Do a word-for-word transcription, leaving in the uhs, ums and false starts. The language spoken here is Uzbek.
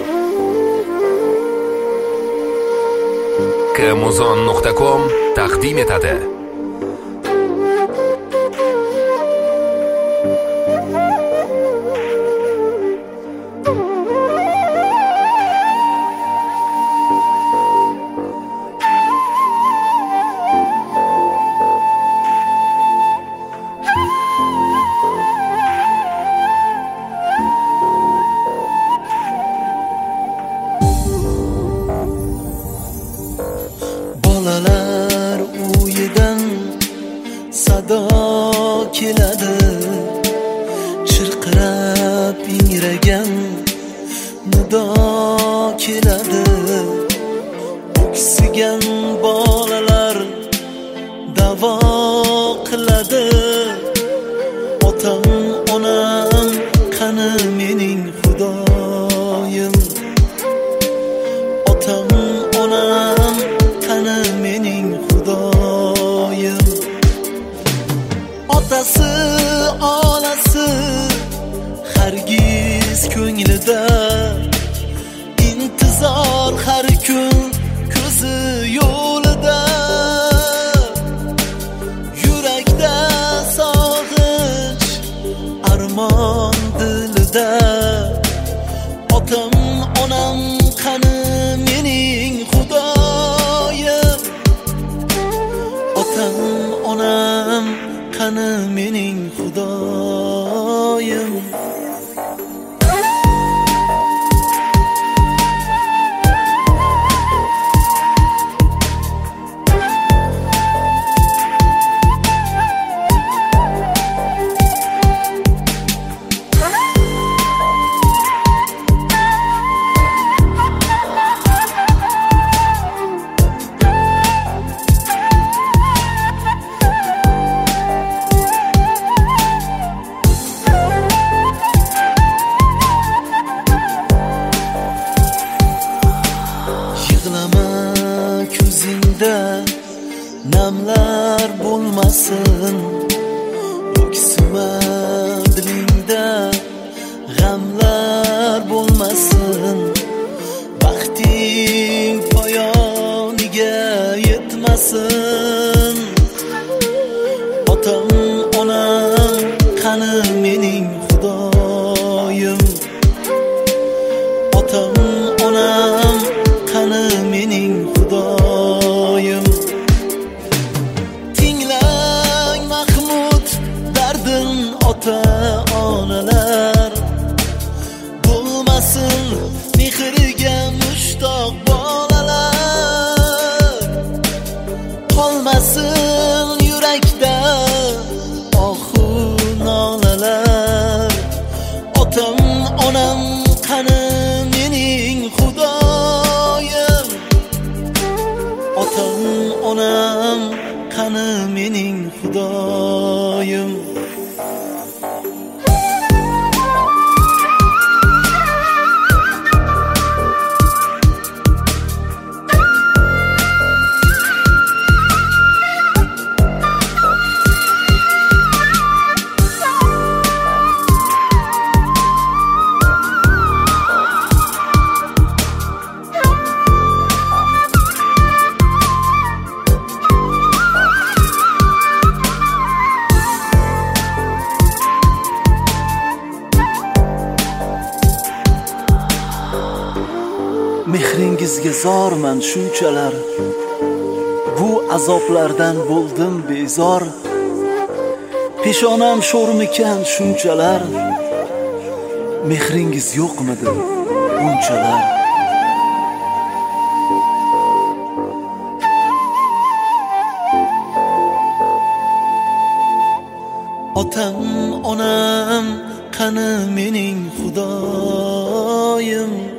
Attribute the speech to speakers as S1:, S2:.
S1: kmuzon nuqta com taqdim etadi.
S2: Bolalar uyidan sado keladi, chirqirab ingragan nido keladi. O'ksigan bolalar davo qiladi. Otam onam qani mening xudoyim, otam onam qani mening xudoyim. Otasi onasi hargiz ko'nglida, intizor har kun ko'zi yo'lida. Yurakda sog'inch armon dilida. Otam onam qani mening xudoyim, otam onam qani mening xudoyim. Yig'lama ko'zingda namlar bo'lmasin, o'ksima dilingda g'amlar bo'lmasin. Baxting poyoniga yetmasin. Otam onam qani mening xudoyim, otam onam qani mening xudoyim. Tinglang Mahmud dardin ota onalar, bo'lmasin mehriga mushtoq bolalar. Qolmasin yurakda ohu nolalar. Otam onam qani mening xudoyim, otam onam qani mening xudoyim. Mehringizga zorman shunchalar, bu azoblardan bo'ldim bezor. Peshonam sho'rmikan shunchalar, mehringiz yo'qmidi bunchalar. Otam onam qani mening xudoyim,